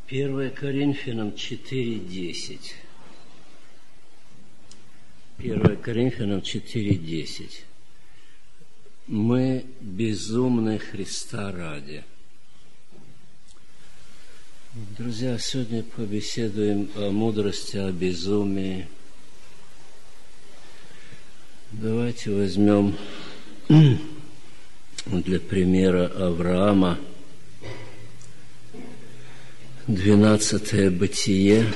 1 Коринфянам 4:10. 1 Коринфянам 4:10. Мы безумны Христа ради. Друзья, сегодня побеседуем о мудрости, о безумии. Давайте возьмем для примера Авраама 12 Бытие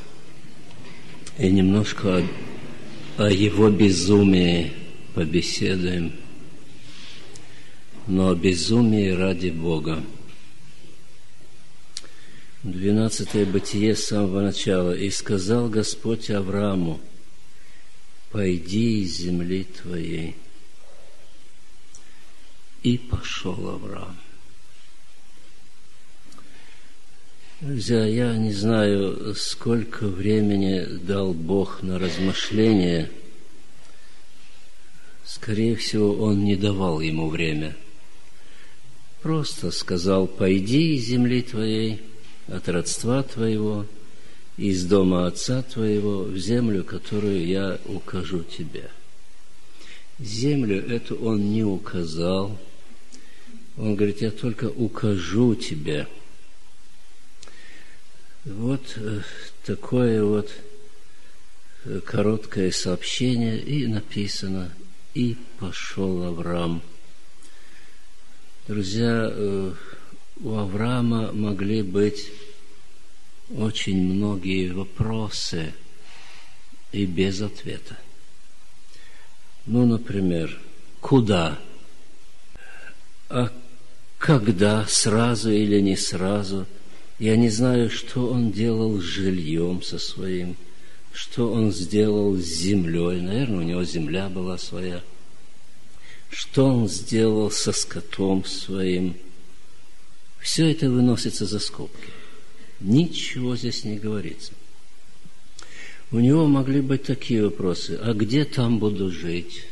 и немножко о его безумии побеседуем, но о безумии ради Бога. 12 Бытие с самого начала. «И сказал Господь Аврааму: пойди из земли твоей». И пошел Авраам. Друзья, я не знаю, сколько времени дал Бог на размышление. Скорее всего, Он не давал ему время. Просто сказал: пойди из земли твоей, от родства твоего, из дома отца твоего, в землю, которую я укажу тебе. Землю эту Он не указал. Он говорит: я только укажу тебе. Вот такое вот короткое сообщение, и написано: «И пошел Авраам». Друзья, у Авраама могли быть очень многие вопросы и без ответа. Ну, например, куда? А когда? Сразу или не сразу? Я не знаю, что он делал с жильем со своим, что он сделал с землей. Наверное, у него земля была своя. Что он сделал со скотом своим. Все это выносится за скобки. Ничего здесь не говорится. У него могли быть такие вопросы: а где там буду жить?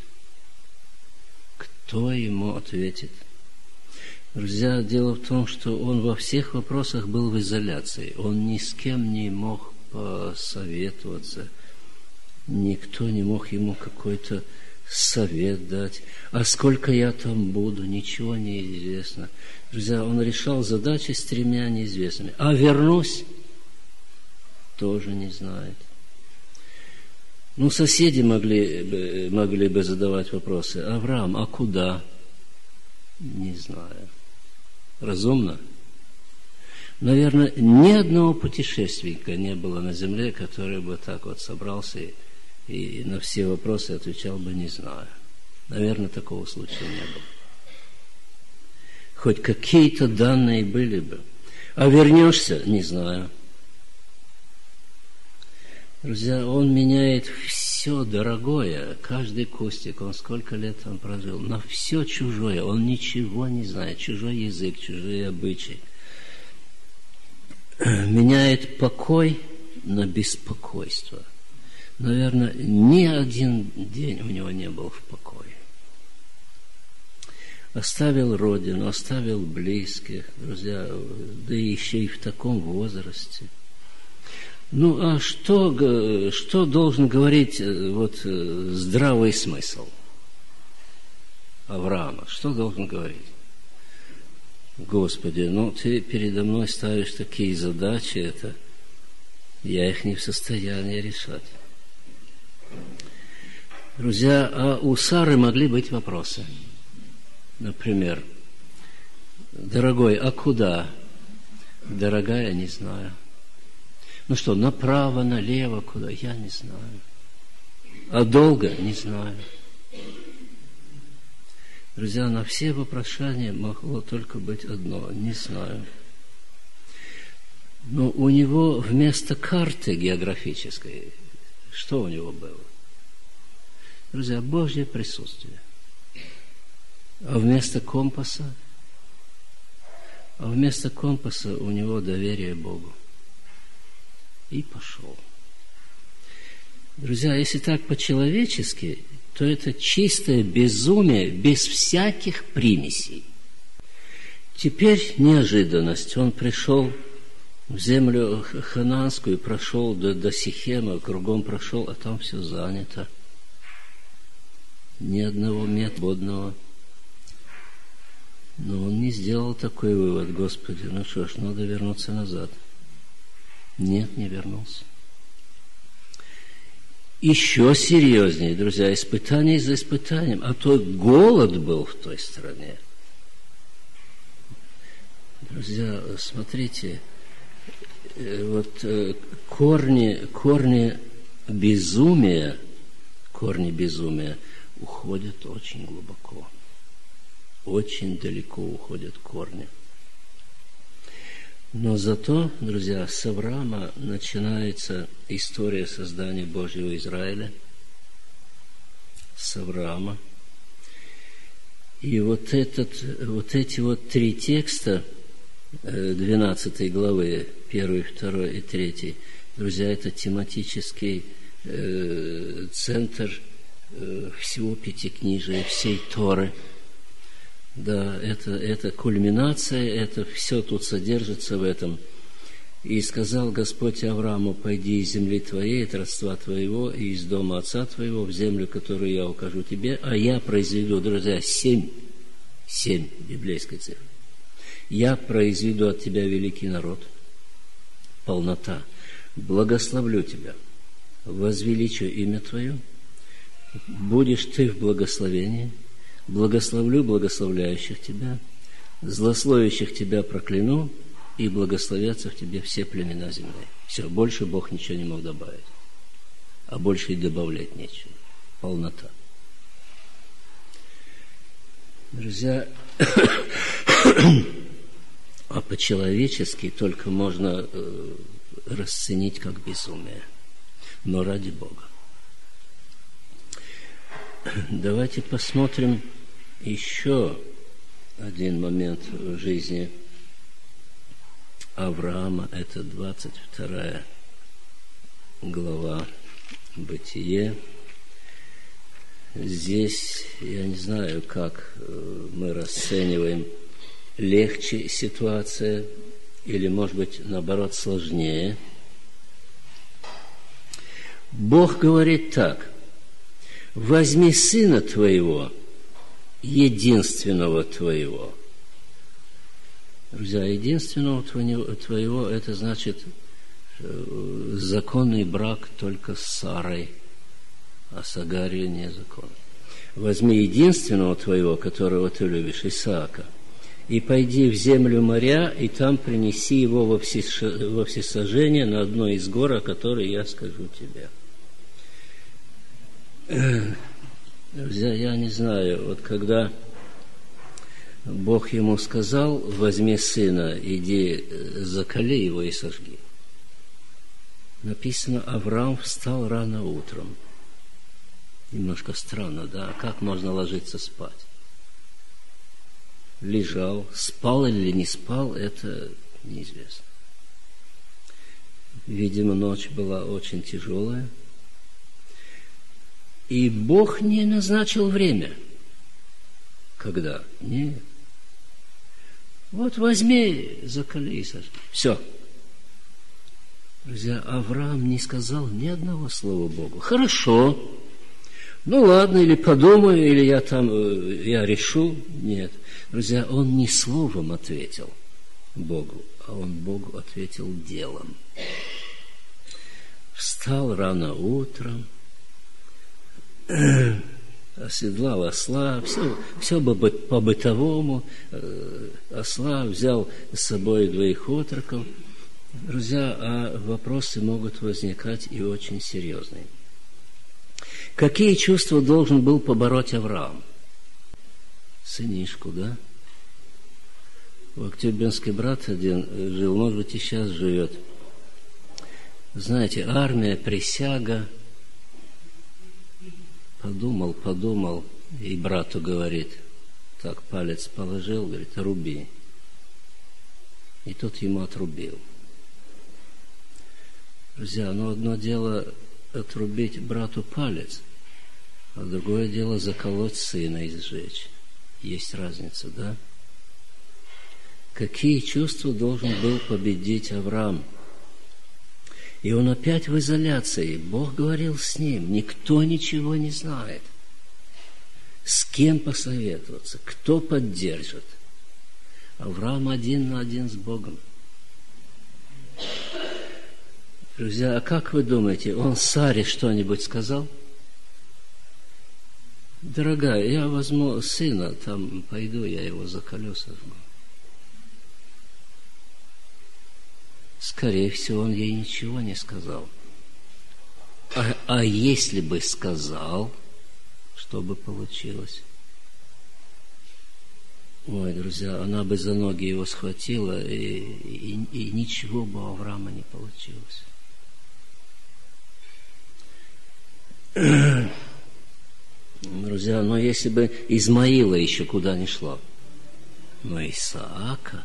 Кто ему ответит? Друзья, дело в том, что он во всех вопросах был в изоляции. Он ни с кем не мог посоветоваться. Никто не мог ему какой-то совет дать. А сколько я там буду, ничего не известно. Друзья, он решал задачи с 3 неизвестными. А вернусь, тоже не знает. Ну, соседи могли бы задавать вопросы: Авраам, а куда? Не знаю. Разумно? Наверное, ни одного путешественника не было на земле, который бы так вот собрался и на все вопросы отвечал бы: не знаю. Наверное, такого случая не было. Хоть какие-то данные были бы. А вернешься? Не знаю. Друзья, он меняет все дорогое, каждый кустик, он сколько лет там прожил, на все чужое, он ничего не знает, чужой язык, чужие обычаи. Меняет покой на беспокойство. Наверное, ни один день у него не был в покое. Оставил родину, оставил близких, друзья, да еще и в таком возрасте. Ну, а что должен говорить здравый смысл Авраама? Что должен говорить? Господи, ты передо мной ставишь такие задачи, я их не в состоянии решать. Друзья, а у Сары могли быть вопросы. Например: дорогой, а куда? Дорогая, не знаю. Ну что, направо, налево, куда? Я не знаю. А долго? Не знаю. Друзья, на все вопрошания могло только быть одно: не знаю. Но у него вместо карты географической, что у него было? Друзья, Божье присутствие. А вместо компаса? А вместо компаса у него доверие Богу. И пошел. Друзья, если так по-человечески, то это чистое безумие без всяких примесей. Теперь неожиданность. Он пришел В землю хананскую прошел до Сихема, кругом прошел, а там все занято. Ни одного метра водного. Но он не сделал такой вывод: Господи, ну что ж, надо вернуться назад. Нет, не вернулся. Еще серьезнее, друзья, испытание за испытанием. А то голод был в той стране. Друзья, смотрите, вот корни безумия уходят очень глубоко. Очень далеко уходят корни. Но зато, друзья, с Авраама начинается история создания Божьего Израиля. С Авраама. И вот эти 3 текста 12 главы, 1, 2 и 3, друзья, это тематический центр всего Пятикнижия, всей Торы. Да, это кульминация, это все тут содержится в этом. И сказал Господь Аврааму: пойди из земли твоей, от родства твоего и из дома отца твоего в землю, которую я укажу тебе, а я произведу, друзья, 7 библейской цифры. Я произведу от тебя великий народ, полнота, благословлю тебя, возвеличу имя твое, будешь ты в благословении, благословлю благословляющих тебя, злословящих тебя прокляну, и благословятся в тебе все племена земные. Все, больше Бог ничего не мог добавить. А больше и добавлять нечего. Полнота. Друзья, а по-человечески только можно расценить как безумие. Но ради Бога. Давайте посмотрим еще один момент в жизни Авраама. Это 22 глава Бытие. Здесь, я не знаю, как мы расцениваем, легче ситуация или, может быть, наоборот, сложнее. Бог говорит так: возьми сына твоего, единственного твоего. Друзья, единственного твоего, это значит законный брак только с Сарой, а с Агарью незаконный. Возьми единственного твоего, которого ты любишь, Исаака, и пойди в землю моря, и там принеси его во всесожжение на одной из гор, о которой я скажу тебе. Друзья, я не знаю, вот когда Бог ему сказал: возьми сына, иди закали его и сожги. Написано: Авраам встал рано утром. Немножко странно, да? Как можно ложиться спать? Лежал, спал или не спал, это неизвестно. Видимо, ночь была очень тяжелая. И Бог не назначил время. Когда? Нет. Вот возьми, закали и сожги. Все. Друзья, Авраам не сказал ни одного слова Богу. Хорошо. Ну ладно, или подумаю, или я решу. Нет. Друзья, он не словом ответил Богу, а он Богу ответил делом. Встал рано утром, оседлал осла, все по-бытовому, осла, взял с собой 2 отроков. Друзья, а вопросы могут возникать и очень серьезные. Какие чувства должен был побороть Авраам? Сынишку, да? В Октябрьский брат один жил, может быть, и сейчас живет. Знаете, армия, присяга. Подумал, и брату говорит, так палец положил, говорит: руби. И тот ему отрубил. Друзья, одно дело отрубить брату палец, а другое дело заколоть сына и сжечь. Есть разница, да? какие чувства должен был победить Авраам. И он опять в изоляции. Бог говорил с ним. Никто ничего не знает. С кем посоветоваться? Кто поддержит? Авраам один на один с Богом. Друзья, а как вы думаете, он Саре что-нибудь сказал? Дорогая, я возьму сына, там пойду, я его за колеса жму. Скорее всего, он ей ничего не сказал. А если бы сказал, что бы получилось? Ой, друзья, она бы за ноги его схватила, и ничего бы у Авраама не получилось. Друзья, но если бы Измаила еще куда ни шло, но Исаака...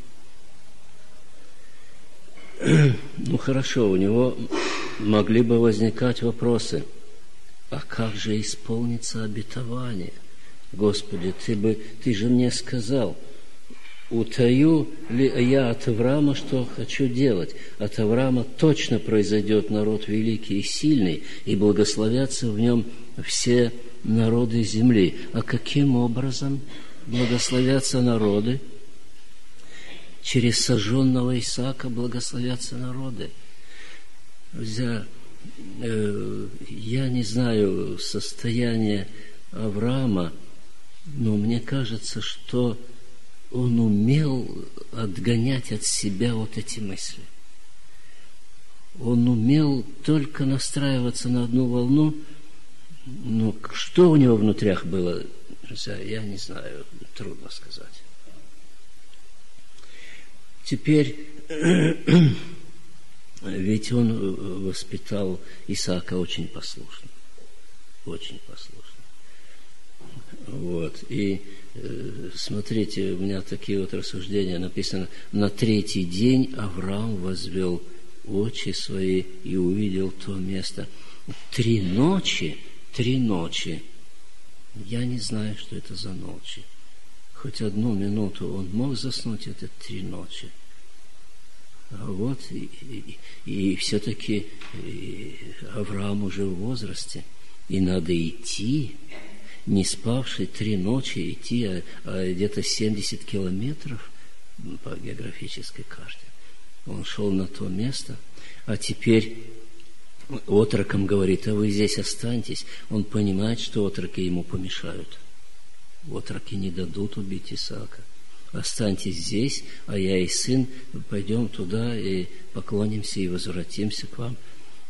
Ну, хорошо, у него могли бы возникать вопросы. А как же исполнится обетование? Господи, ты же мне сказал, утаю ли я от Авраама, что хочу делать? От Авраама точно произойдет народ великий и сильный, и благословятся в нем все народы земли. А каким образом благословятся народы? Через сожженного Исаака благословятся народы. Друзья, я не знаю состояние Авраама, но мне кажется, что он умел отгонять от себя вот эти мысли. Он умел только настраиваться на одну волну, но что у него внутрях было, друзья, я не знаю, трудно сказать. Теперь, ведь он воспитал Исаака очень послушно. Очень послушно. Вот. И смотрите, у меня такие вот рассуждения написано. На третий день Авраам возвел очи свои и увидел то место. 3 ночи. Я не знаю, что это за ночи. Хоть 1 минуту он мог заснуть, это 3 ночи. А вот, и все-таки Авраам уже в возрасте, и надо идти, не спавший 3 ночи, идти где-то 70 километров по географической карте. Он шел на то место, а теперь отрокам говорит, а вы здесь останьтесь. Он понимает, что отроки ему помешают. Отроки не дадут убить Исаака. Останьтесь здесь, а я и сын пойдем туда и поклонимся и возвратимся к вам.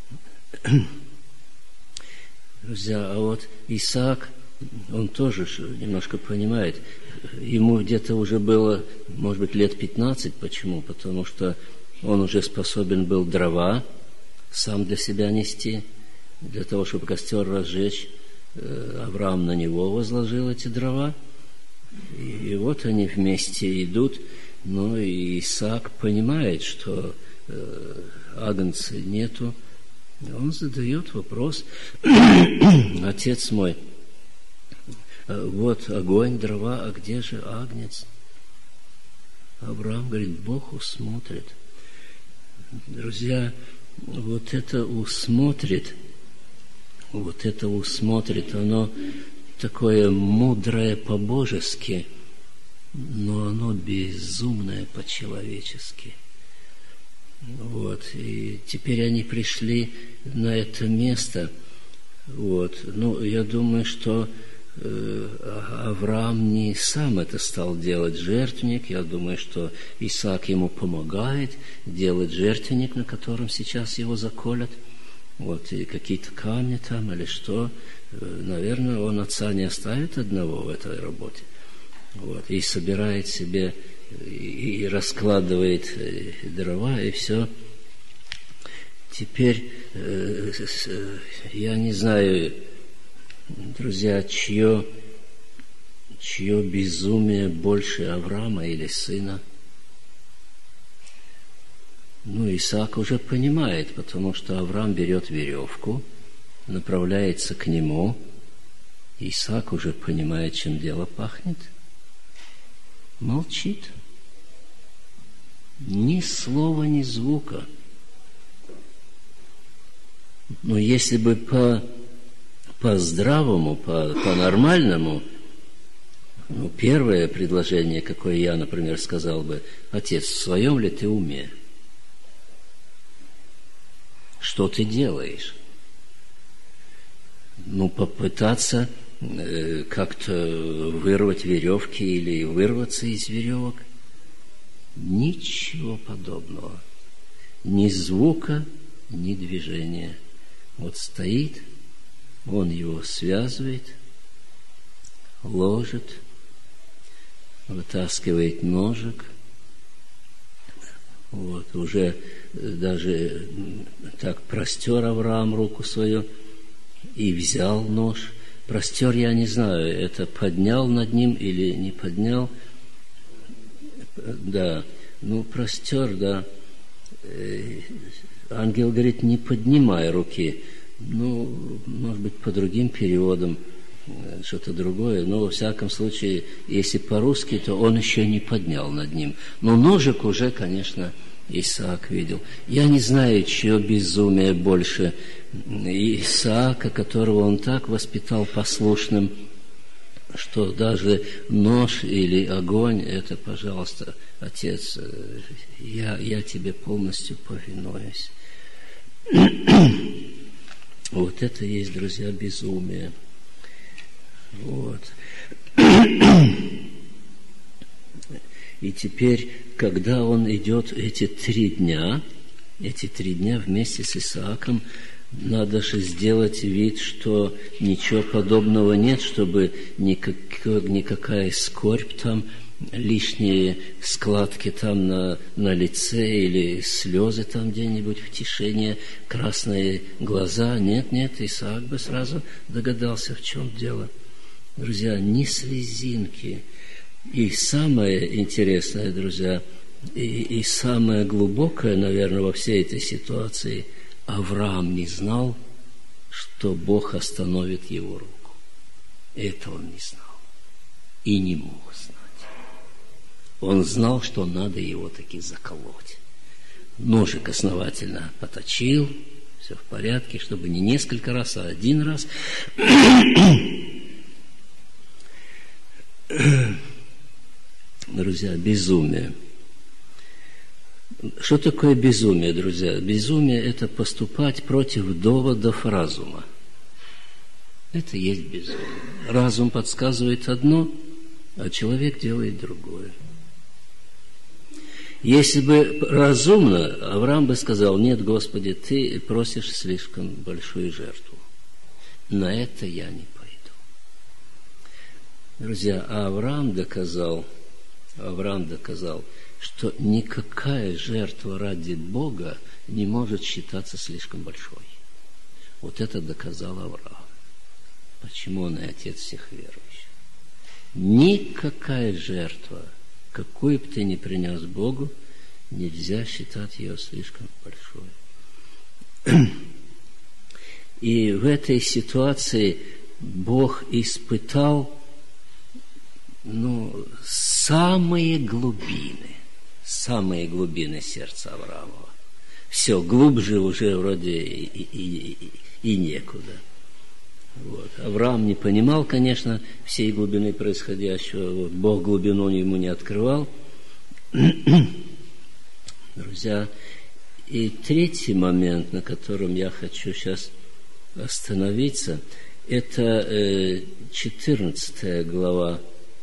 Друзья, а вот Исаак, он тоже немножко понимает. Ему где-то уже было, может быть, лет 15. Почему? Потому что он уже способен был дрова сам для себя нести, для того, чтобы костер разжечь. Авраам на него возложил эти дрова. И вот они вместе идут, но и Исаак понимает, что агнца нету. Он задает вопрос: отец мой, вот огонь, дрова, а где же агнец? Авраам говорит, Бог усмотрит. Друзья, вот это усмотрит, оно такое мудрое по-божески, но оно безумное по-человечески. Вот. И теперь они пришли на это место. Вот. Ну, я думаю, что Авраам не сам это стал делать, жертвенник. Я думаю, что Исаак ему помогает делать жертвенник, на котором сейчас его заколят. Вот, и какие-то камни там или что. Наверное, он отца не оставит одного в этой работе. Вот, и собирает себе, и раскладывает дрова, и все. Теперь, я не знаю, друзья, чье безумие больше, Авраама или сына? Ну, Исаак уже понимает, потому что Авраам берет веревку, направляется к нему. Исаак уже понимает, чем дело пахнет. Молчит. Ни слова, ни звука. Но если бы по-здравому, по-нормальному, первое предложение, какое я, например, сказал бы: отец, в своем ли ты уме? Что ты делаешь? Попытаться как-то вырвать веревки или вырваться из веревок. Ничего подобного. Ни звука, ни движения. Вот стоит, он его связывает, ложит, вытаскивает ножик. Вот, уже даже так простер Авраам руку свою и взял нож. Простер, я не знаю, это поднял над ним или не поднял. Да, простер, да. Ангел говорит: не поднимай руки. Может быть, по другим переводам что-то другое. Но, во всяком случае, если по-русски, то он еще не поднял над ним. Но ножик уже, конечно, Исаак видел. Я не знаю, чье безумие больше: Исаака, которого он так воспитал послушным, что даже нож или огонь — это, пожалуйста, отец, я тебе полностью повинуюсь. Вот это и есть, друзья, безумие. Вот. И теперь, когда он идет эти 3 дня вместе с Исааком, надо же сделать вид, что ничего подобного нет, чтобы никакая скорбь там, лишние складки там на лице или слезы там где-нибудь, втишение, красные глаза. Нет, Исаак бы сразу догадался, в чем дело. Друзья, ни слезинки. И самое интересное, друзья, и самое глубокое, наверное, во всей этой ситуации: Авраам не знал, что Бог остановит его руку. Это он не знал и не мог знать. Он знал, что надо его таки заколоть. Ножик основательно поточил, все в порядке, чтобы не несколько раз, а 1 раз. Друзья, безумие. Что такое безумие, друзья? Безумие – это поступать против доводов разума. Это есть безумие. Разум подсказывает одно, а человек делает другое. Если бы разумно, Авраам бы сказал: нет, Господи, ты просишь слишком большую жертву. На это я не пойду. Друзья, Авраам доказал, что никакая жертва ради Бога не может считаться слишком большой. Вот это доказал Авраам. Почему он и отец всех верующих. Никакая жертва, какую бы ты ни принес Богу, нельзя считать ее слишком большой. И в этой ситуации Бог испытал самые глубины сердца Авраамова. Все, глубже уже вроде и некуда. Вот. Авраам не понимал, конечно, всей глубины происходящего. Вот. Бог глубину ему не открывал. Друзья, и 3-й момент, на котором я хочу сейчас остановиться, это 14 глава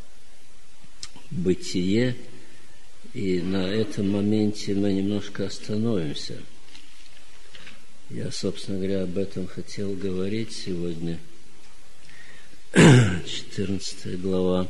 Бытие. И на этом моменте мы немножко остановимся. Я, собственно говоря, об этом хотел говорить сегодня. 14 глава.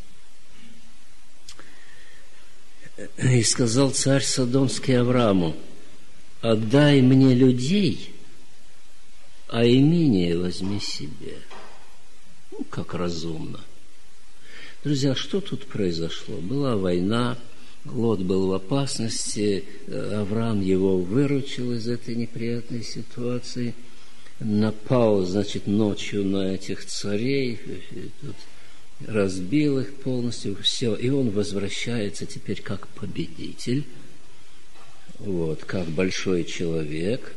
«И сказал царь Содомский Аврааму: отдай мне людей, а имение возьми себе». Как разумно. Друзья, что тут произошло? Была война, Лот был в опасности, Авраам его выручил из этой неприятной ситуации, напал, ночью на этих царей, тут разбил их полностью, все, и он возвращается теперь как победитель. вот, как большой человек.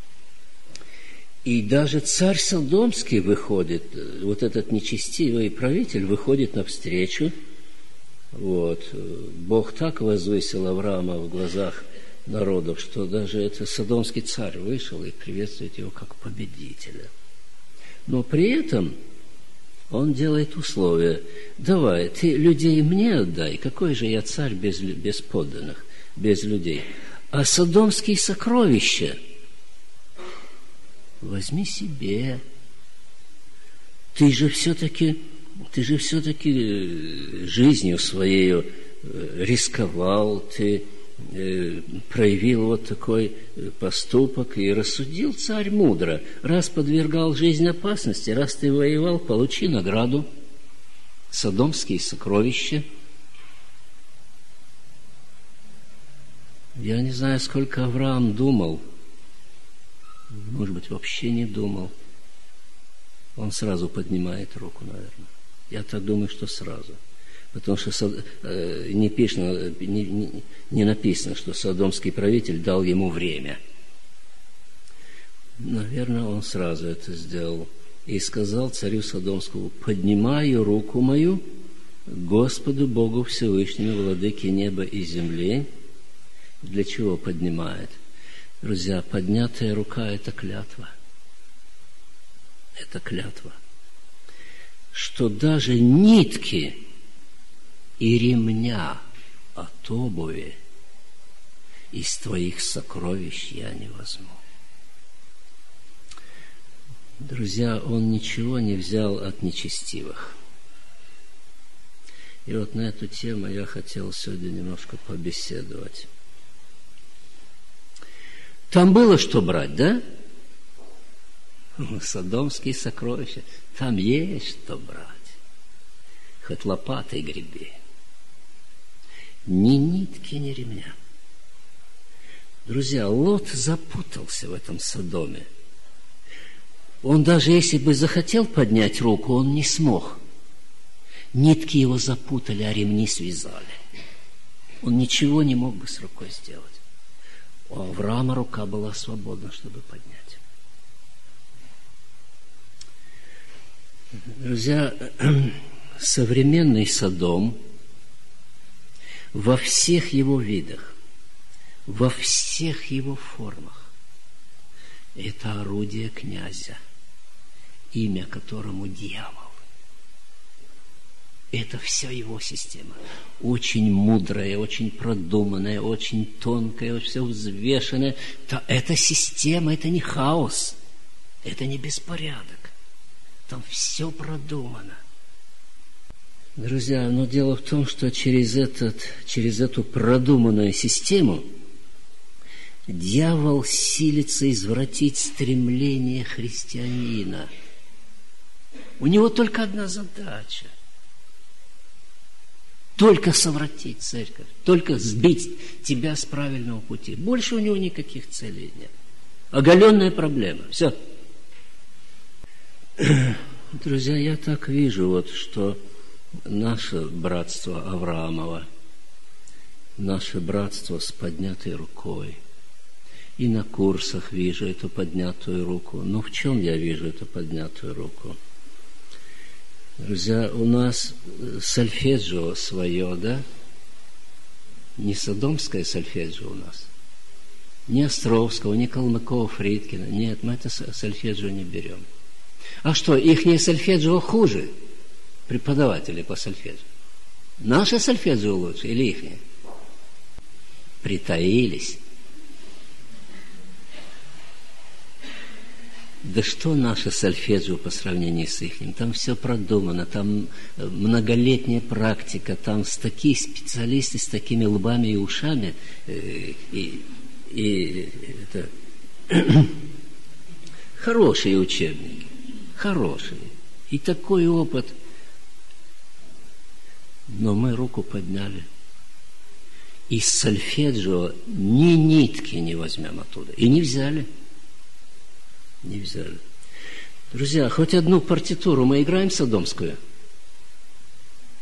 И даже царь Содомский выходит, вот этот нечестивый правитель выходит навстречу. Вот. Бог так возвысил Авраама в глазах народов, что даже этот содомский царь вышел и приветствует его как победителя. Но при этом он делает условия. Давай, ты людей мне отдай, какой же я царь без подданных, без людей. А содомские сокровища возьми себе. Ты же все-таки жизнью своей рисковал, ты проявил вот такой поступок, и рассудил царь мудро. Раз подвергал жизнь опасности, раз ты воевал, получи награду. Содомские сокровища. Я не знаю, сколько Авраам думал. Может быть, вообще не думал. Он сразу поднимает руку, наверное. Я так думаю, что сразу. Потому что не написано, что содомский правитель дал ему время. Наверное, он сразу это сделал. И сказал царю Содомскому: поднимаю руку мою Господу Богу Всевышнему, владыке неба и земли. Для чего поднимает? Друзья, поднятая рука – это клятва. Это клятва. Что даже нитки и ремня от обуви из твоих сокровищ я не возьму. Друзья, он ничего не взял от нечестивых. И вот на эту тему я хотел сегодня немножко побеседовать. Там было что брать, да? Содомские сокровища. Там есть что брать. Хоть лопатой греби. Ни нитки, ни ремня. Друзья, Лот запутался в этом Содоме. Он даже если бы захотел поднять руку, он не смог. Нитки его запутали, а ремни связали. Он ничего не мог бы с рукой сделать. У Авраама рука была свободна, чтобы поднять. Друзья, современный Содом во всех его видах, во всех его формах – это орудие князя, имя которому дьявол. Это вся его система. Очень мудрая, очень продуманная, очень тонкая, все взвешенная. Это система, это не хаос, это не беспорядок. Там все продумано. Друзья, но дело в том, что через эту продуманную систему дьявол силится извратить стремление христианина. У него только одна задача. Только совратить церковь, только сбить тебя с правильного пути. Больше у него никаких целей нет. Оголенная проблема. Все. Друзья, я так вижу, вот, что наше братство Авраамово, наше братство с поднятой рукой, и на курсах вижу эту поднятую руку. Но в чем я вижу эту поднятую руку? Друзья, у нас сольфеджио свое, да? Не содомское сольфеджио у нас. Ни Островского, ни Калмыкова, Фридкина. Нет, мы это сольфеджио не берем. А что, ихнее сольфеджио хуже? Преподаватели по сольфеджио. Наше сольфеджио лучше или ихнее? Притаились. Да что наше сольфеджио по сравнению с ихним? Там все продумано, там многолетняя практика, там такие специалисты с такими лбами и ушами, это хорошие учебники, хорошие. И такой опыт. Но мы руку подняли. Из сольфеджио ни нитки не возьмем оттуда. И не взяли. Не взяли. Друзья, хоть одну партитуру мы играем содомскую?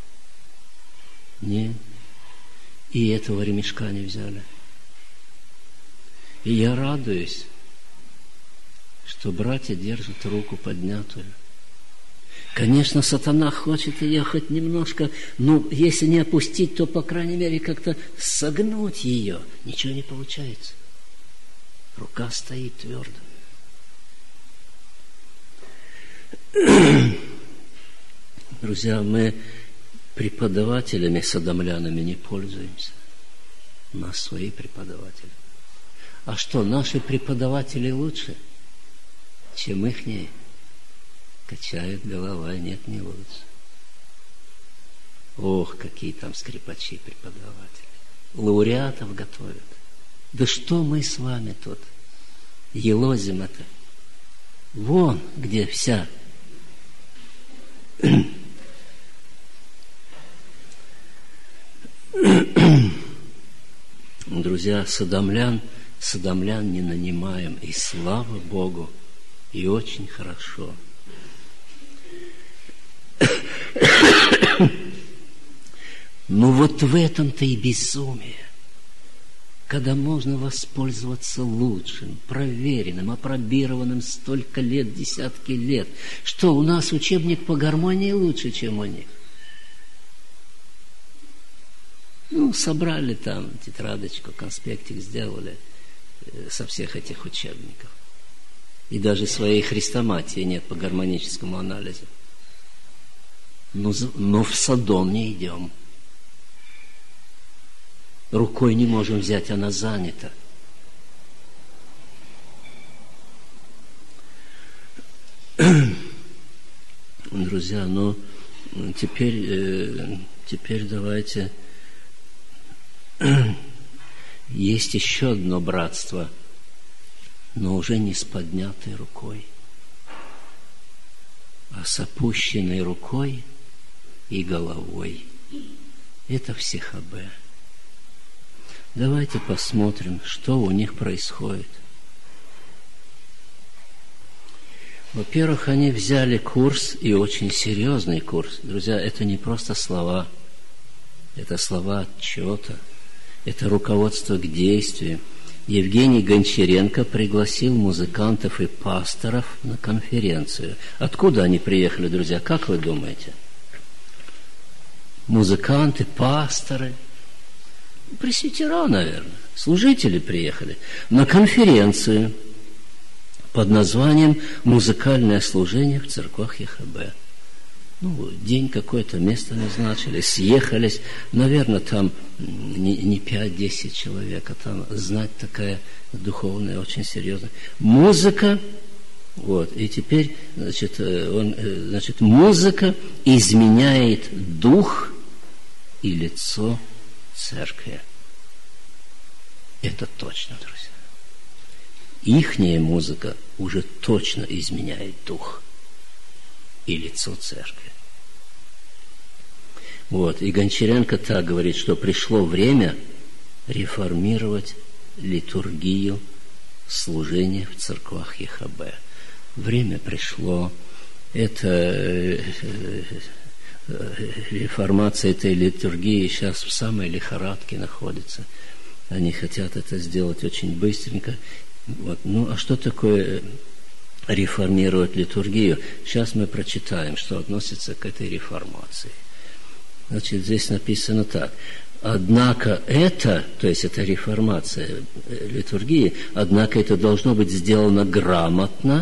Нет. И этого ремешка не взяли. И я радуюсь, что братья держат руку поднятую. Конечно, сатана хочет ее хоть немножко, если не опустить, то, по крайней мере, как-то согнуть ее. Ничего не получается. Рука стоит твердо. Друзья, мы преподавателями содомлянами не пользуемся. У нас свои преподаватели. А что, наши преподаватели лучше, чем ихние? Качает голова, нет, не лучше. Ох, какие там скрипачи преподаватели. Лауреатов готовят. Да что мы с вами тут елозим это? Вон, где вся. Друзья, содомлян не нанимаем, и слава Богу, и очень хорошо. Но вот в этом-то и безумие, когда можно воспользоваться лучшим, проверенным, апробированным столько лет, десятки лет. Что, у нас учебник по гармонии лучше, чем у них? Собрали там тетрадочку, конспектик сделали со всех этих учебников. И даже своей хрестоматии нет по гармоническому анализу. Но в Содом не идем. Рукой не можем взять, она занята. Друзья, теперь давайте... Есть еще одно братство, но уже не с поднятой рукой, а с опущенной рукой и головой. Это в СХБ. Давайте посмотрим, что у них происходит. Во-первых, они взяли курс, и очень серьезный курс. Друзья, это не просто слова, это слова отчета, это руководство к действию. Евгений Гончаренко пригласил музыкантов и пасторов на конференцию. Откуда они приехали, друзья? Как вы думаете? Музыканты, пасторы, пресвитера, наверное, служители приехали на конференцию под названием «Музыкальное служение в церквах ЕХБ». День какой-то, место назначили, съехались, наверное, там не 5-10 человек, а там знать такая духовная, очень серьезная. Музыка, и теперь, музыка изменяет дух и лицо церкви. Это точно, друзья. Ихняя музыка уже точно изменяет дух и лицо церкви. И Гончаренко так говорит, что пришло время реформировать литургию служения в церквах ЕХБ. Время пришло. Это реформация этой литургии сейчас в самой лихорадке находится. Они хотят это сделать очень быстренько. А что такое реформировать литургию? Сейчас мы прочитаем, что относится к этой реформации. Здесь написано так. Однако это, то есть это реформация литургии, однако это должно быть сделано грамотно,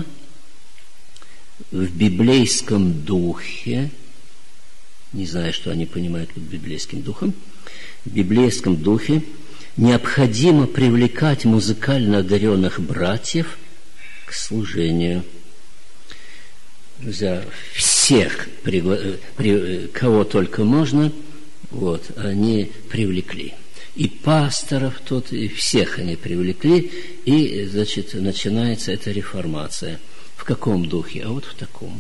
в библейском духе. Не знаю, что они понимают под библейским духом. В библейском духе необходимо привлекать музыкально одаренных братьев к служению. Друзья, всех, кого только можно, они привлекли. И пасторов тут, и всех они привлекли, и, начинается эта реформация. В каком духе? А в таком.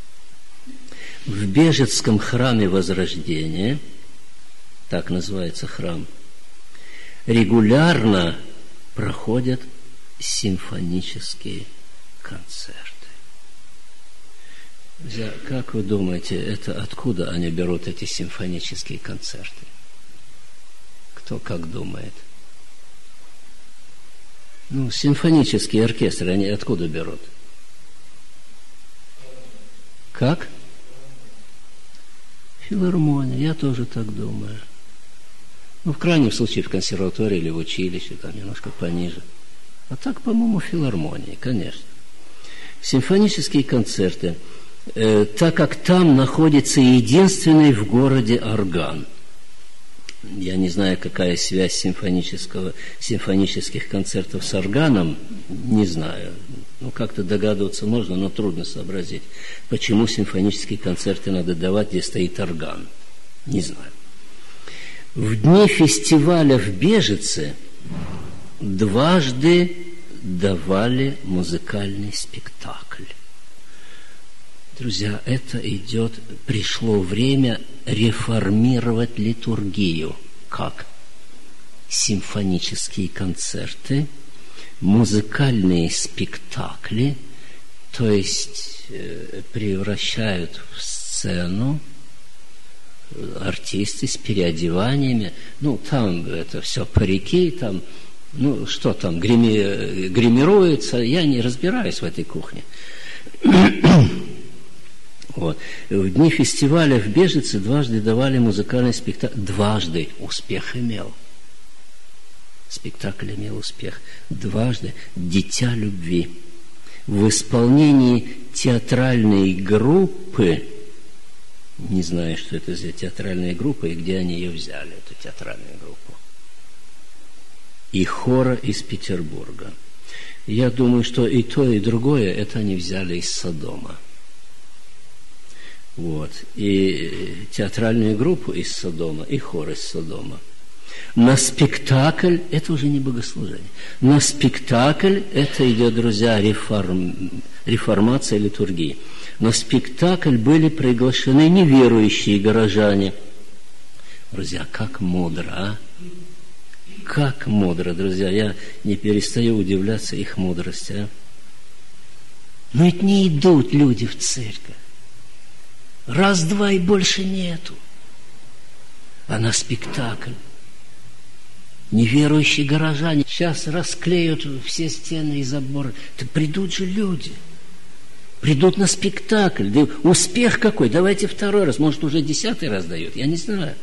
В Бежецком храме Возрождения, так называется храм, регулярно проходят симфонические концерты. Друзья, как вы думаете, это откуда они берут эти симфонические концерты? Кто как думает? Ну, симфонические оркестры, они откуда берут? Как? Филармония, я тоже так думаю. Ну, в крайнем случае, в консерватории или в училище, там немножко пониже. А так, по-моему, в филармонии, конечно. Симфонические концерты, так как там находится единственный в городе орган. Я не знаю, какая связь симфонических концертов с органом, не знаю. Ну, как-то догадываться можно, но трудно сообразить, почему симфонические концерты надо давать, где стоит орган. Не знаю. В дни фестиваля в Бежице дважды давали музыкальный спектакль. Друзья, это идет, пришло время реформировать литургию. Как? Симфонические концерты, музыкальные спектакли, то есть превращают в сцену артисты с переодеваниями. Ну, там это все парики, там, ну, что там, гримируется. Я не разбираюсь в этой кухне. Вот. В дни фестиваля в Бежице дважды давали музыкальный спектакль. Дважды успех имел. Спектакль имел успех. Дважды «Дитя любви». В исполнении театральной группы, не знаю, что это за театральная группа и где они ее взяли, эту театральную группу, и хора из Петербурга. Я думаю, что и то, и другое, это они взяли из Содома. Вот. И театральную группу из Содома, и хор из Содома. На спектакль, это уже не богослужение, на спектакль, это идет, друзья, реформация литургии. На спектакль были приглашены неверующие горожане. Друзья, как мудро, а? Как мудро, друзья. Я не перестаю удивляться их мудрости, а? Но ведь не идут люди в церковь. Раз-два и больше нету. А на спектакль неверующие горожане сейчас расклеют все стены и заборы. Так придут же люди. Придут на спектакль. Да успех какой. Давайте второй раз. Может, уже 10-й раз дают. Я не знаю.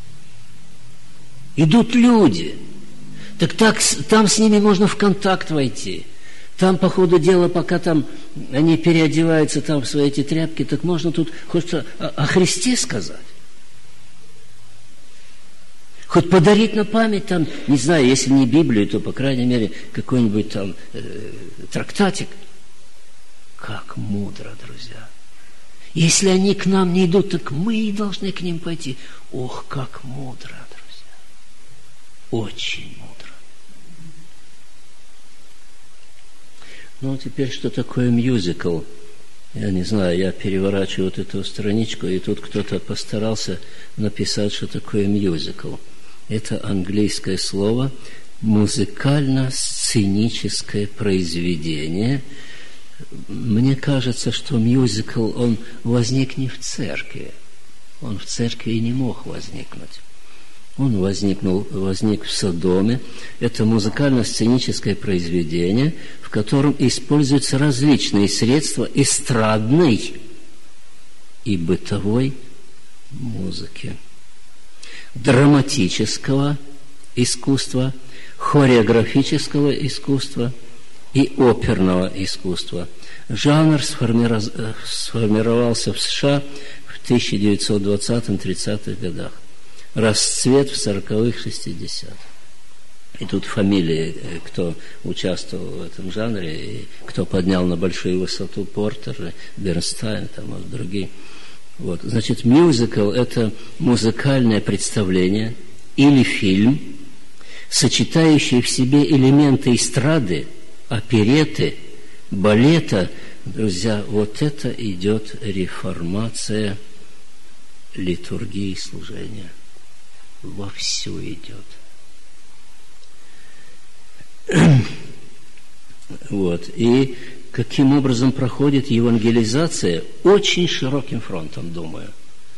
Идут люди. Так там с ними можно в контакт войти. Там, по ходу дела, пока там они переодеваются там в свои эти тряпки, так можно тут хоть о Христе сказать. Хоть подарить на память там, не знаю, если не Библию, то, по крайней мере, какой-нибудь там трактатик. Как мудро, друзья. Если они к нам не идут, так мы и должны к ним пойти. Ох, как мудро, друзья. Очень мудро. Ну, теперь, что такое мюзикл? Я не знаю, я переворачиваю вот эту страничку, и тут кто-то постарался написать, что такое мюзикл. Это английское слово музыкально-сценическое произведение. Мне кажется, что мюзикл, он возник не в церкви. Он в церкви и не мог возникнуть. Он возник в Содоме. Это музыкально-сценическое произведение, в котором используются различные средства эстрадной и бытовой музыки, драматического искусства, хореографического искусства и оперного искусства. Жанр сформировался в США в 1920-30-х годах. Расцвет в 40-х, 60-х. И тут фамилии, кто участвовал в этом жанре, и кто поднял на большую высоту: Портер, Бернстайн, там, вот другие. Вот. Значит, мюзикл – это музыкальное представление или фильм, сочетающий в себе элементы эстрады, оперетты, балета. Друзья, вот это идет реформация литургии и служения. Вовсю идет. Вот. И каким образом проходит евангелизация? Очень широким фронтом, думаю.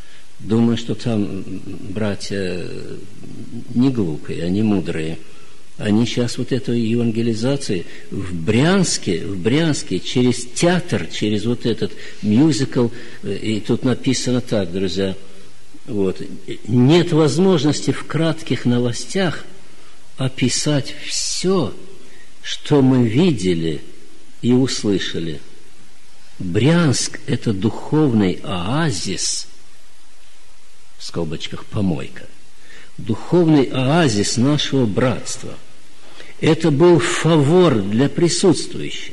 Думаю, что там братья не глупые, они мудрые. Они сейчас вот этой евангелизации в Брянске через театр, через вот этот мюзикл, и тут написано так, друзья, вот, нет возможности в кратких новостях описать все, что мы видели и услышали. Брянск – это духовный оазис, в скобочках помойка, духовный оазис нашего братства. Это был фавор для присутствующих.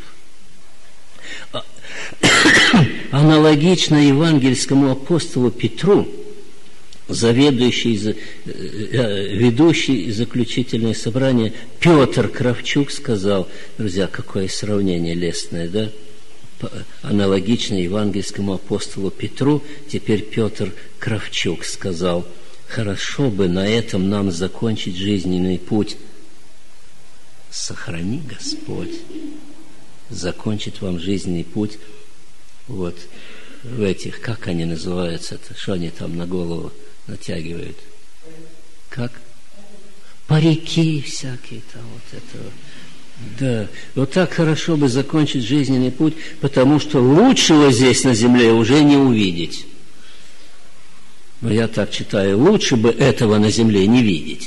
Аналогично евангельскому апостолу Петру, ведущий заключительное собрание Петр Кравчук сказал, друзья, какое сравнение лестное, да? Аналогично евангельскому апостолу Петру, теперь Петр Кравчук сказал: хорошо бы на этом нам закончить жизненный путь. Сохрани, Господь, закончит вам жизненный путь вот в этих, как они называются, что они там на голову натягивают? Как? Парики всякие там вот этого. Да, вот так хорошо бы закончить жизненный путь, потому что лучшего здесь на земле уже не увидеть. Но я так читаю, лучше бы этого на земле не видеть.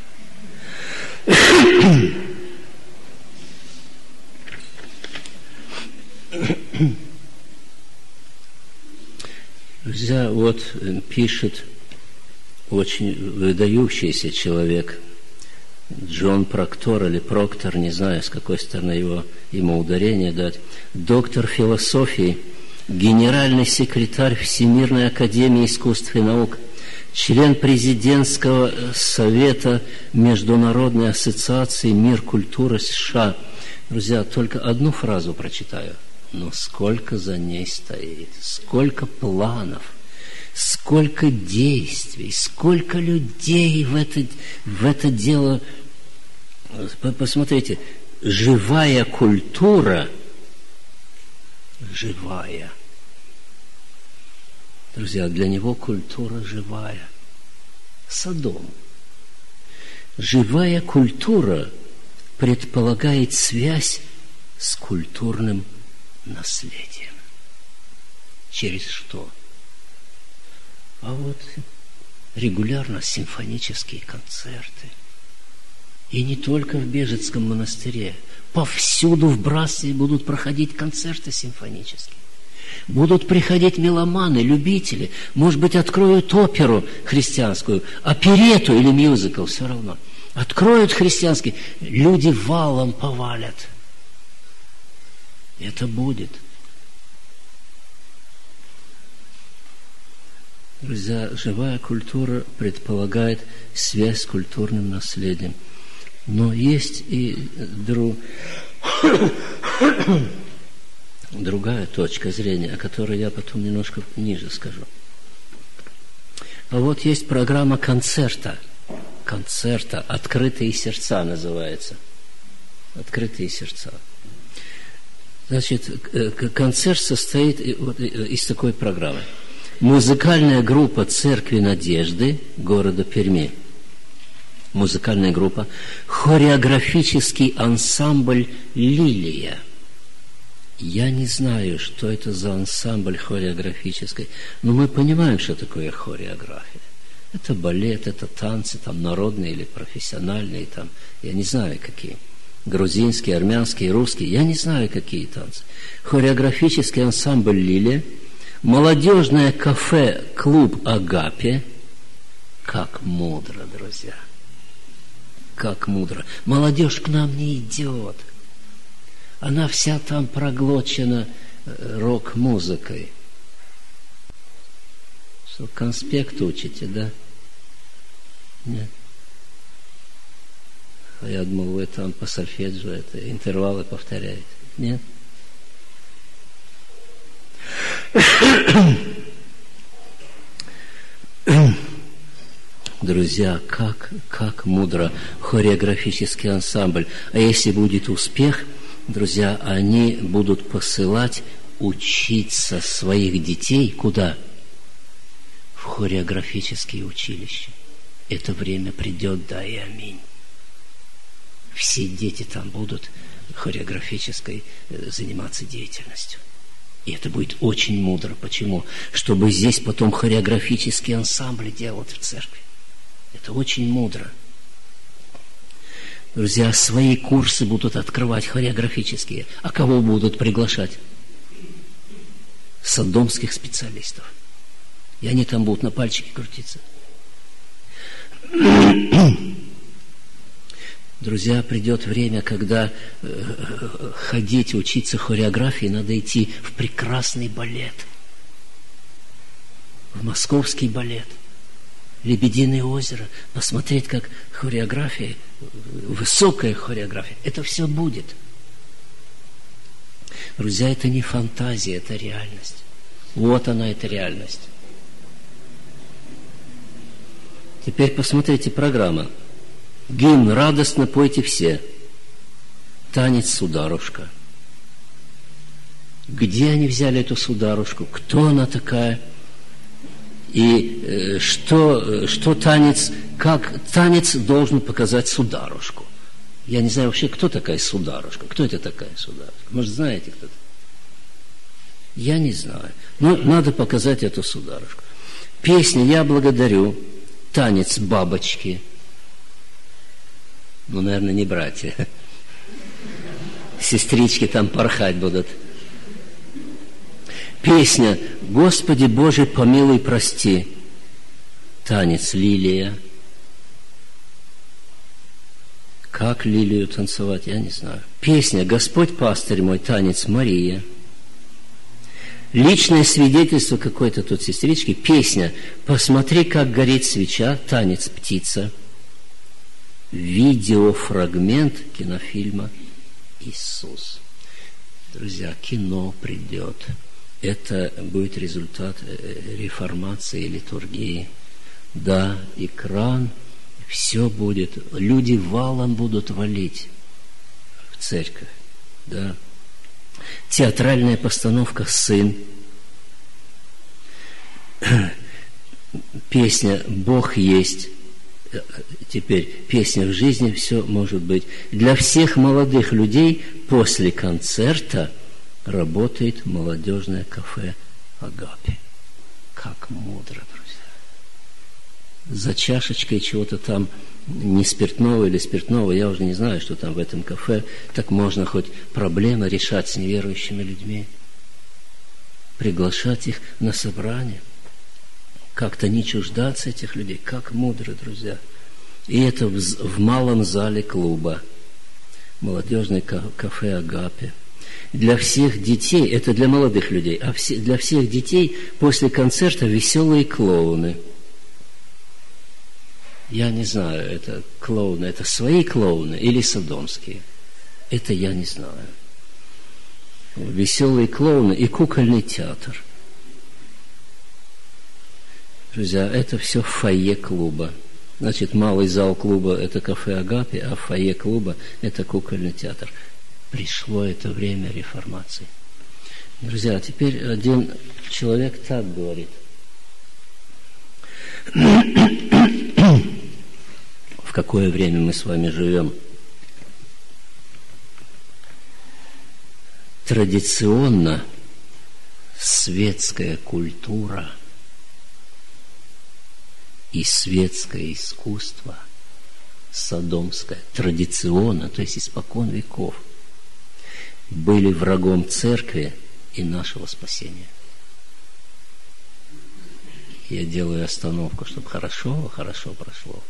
Друзья, вот пишет очень выдающийся человек Джон Проктор или Проктор, не знаю, с какой стороны ему ударение дать, доктор философии, генеральный секретарь Всемирной академии искусств и наук, член президентского совета Международной ассоциации «Мир культуры» США. Друзья, только одну фразу прочитаю. Но сколько за ней стоит, сколько планов, сколько действий, сколько людей в это дело. Посмотрите, живая культура, живая. Друзья, для него культура живая. Содом. Живая культура предполагает связь с культурным наследием. Через что? А вот регулярно симфонические концерты. И не только в Бежецком монастыре. Повсюду в братстве будут проходить концерты симфонические. Будут приходить меломаны, любители. Может быть, откроют оперу христианскую, оперетту или мюзикл, все равно. Откроют христианский, люди валом повалят. Это будет. Друзья, живая культура предполагает связь с культурным наследием. Но есть и другая точка зрения, о которой я потом немножко ниже скажу. А вот есть программа концерта. «Открытые сердца» называется. «Открытые сердца». Значит, концерт состоит из такой программы. Музыкальная группа Церкви Надежды города Перми. Музыкальная группа. Хореографический ансамбль «Лилия». Я не знаю, что это за ансамбль хореографический, но мы понимаем, что такое хореография. Это балет, это танцы, там народные или профессиональные, там, я не знаю какие. Грузинские, армянские, русские, я не знаю, какие танцы. Хореографический ансамбль «Лилия», молодежное кафе «Клуб Агапе». Как мудро, друзья! Как мудро! Молодежь к нам не идет. Она вся там проглочена рок-музыкой. Что, конспект учите, да? Нет. А я думал, вы там по сольфеджио это интервалы повторяете. Нет? Друзья, как мудро хореографический ансамбль. А если будет успех, друзья, они будут посылать учиться своих детей куда? В хореографические училища. Это время придет, да и аминь. все дети там будут хореографической заниматься деятельностью. И это будет очень мудро. Почему? Чтобы здесь потом хореографические ансамбли делать в церкви. Это очень мудро. Друзья, свои курсы будут открывать хореографические. А кого будут приглашать? Содомских специалистов. И они там будут на пальчике крутиться. Друзья, придет время, когда ходить, учиться хореографии, надо идти в прекрасный балет. В московский балет. Лебединое озеро. Посмотреть, как хореография, высокая хореография. Это все будет. Друзья, это не фантазия, это реальность. Вот она, эта реальность. Теперь посмотрите программа. Гимн «Радостно пойте все». Танец «Сударушка». Где они взяли эту сударушку? Кто она такая? И что танец, как танец должен показать сударушку? Я не знаю вообще, кто такая сударушка. Кто это такая сударушка? Может, знаете кто-то? Я не знаю. Но надо показать эту сударушку. Песня «Я благодарю». Танец «Бабочки». Ну, наверное, не братья. Сестрички там порхать будут. Песня «Господи Боже, помилуй, прости». Танец «Лилия». Как лилию танцевать, я не знаю. Песня «Господь пастырь мой», танец «Мария». Личное свидетельство какой-то тут сестрички. Песня «Посмотри, как горит свеча», танец «Птица». Видеофрагмент кинофильма «Иисус». Друзья, кино придет. Это будет результат реформации и литургии. Да, экран, все будет. Люди валом будут валить в церковь. Да. Театральная постановка «Сын». Песня «Бог есть». Теперь песня «В жизни все может быть». Для всех молодых людей после концерта работает молодежное кафе «Агапе». Как мудро, друзья. За чашечкой чего-то там, не спиртного или спиртного, я уже не знаю, что там в этом кафе, так можно хоть проблемы решать с неверующими людьми. Приглашать их на собрание. Как-то не чуждаться этих людей. Как мудро, друзья. И это в малом зале клуба. Молодежное кафе «Агапе». Для всех детей, это для молодых людей, а для всех детей после концерта веселые клоуны. Я не знаю, это клоуны, это свои клоуны или содомские. Это я не знаю. Веселые клоуны и кукольный театр. Друзья, это все в фойе клуба. Значит, малый зал клуба – это кафе «Агапе», а фойе клуба – это кукольный театр. Пришло это время реформации. Друзья, а теперь один человек так говорит. В какое время мы с вами живем? Традиционно светская культура и светское искусство, содомское, традиционно, то есть испокон веков, были врагом церкви и нашего спасения. Я делаю остановку, чтобы хорошо прошло.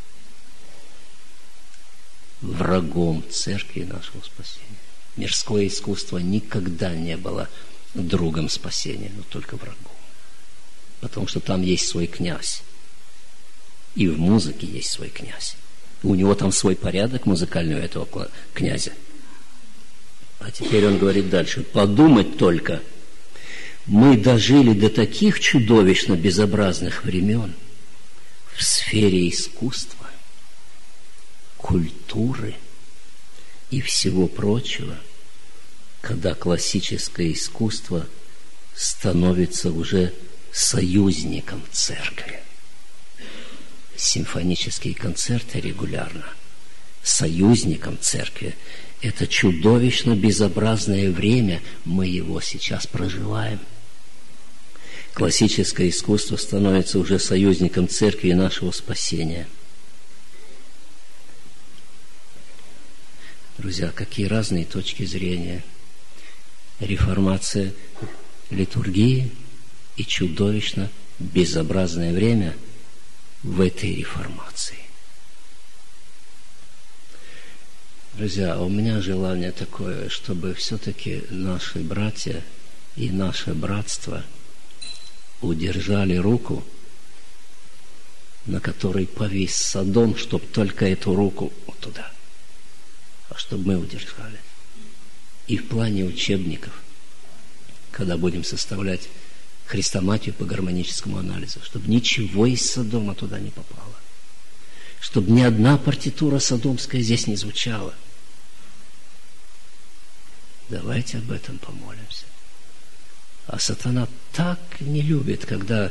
Врагом церкви и нашего спасения. Мирское искусство никогда не было другом спасения, но только врагом. Потому что там есть свой князь. И в музыке есть свой князь. У него там свой порядок музыкальный у этого князя. А теперь он говорит дальше. Подумать только. Мы дожили до таких чудовищно безобразных времен в сфере искусства, культуры и всего прочего, когда классическое искусство становится уже союзником церкви. Симфонические концерты регулярно союзником церкви. Это чудовищно безобразное время, мы его сейчас проживаем. Классическое искусство становится уже союзником церкви и нашего спасения. Друзья, какие разные точки зрения. Реформация литургии и чудовищно безобразное время в этой реформации. Друзья, у меня желание такое, чтобы все-таки наши братья и наше братство удержали руку, на которой повис Содом, чтобы только эту руку вот туда, а чтобы мы удержали. И в плане учебников, когда будем составлять хрестоматию по гармоническому анализу, чтобы ничего из Содома туда не попало, чтобы ни одна партитура содомская здесь не звучала. Давайте об этом помолимся. А сатана так не любит, когда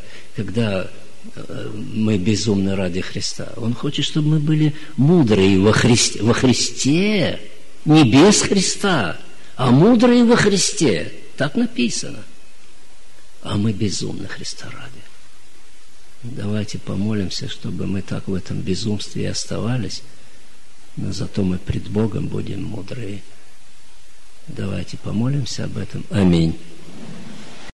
мы безумны ради Христа. Он хочет, чтобы мы были мудрые во Христе, не без Христа, а мудрые во Христе. Так написано. А мы безумны Христа ради. Давайте помолимся, чтобы мы так в этом безумстве и оставались, но зато мы пред Богом будем мудрые. Давайте помолимся об этом. Аминь.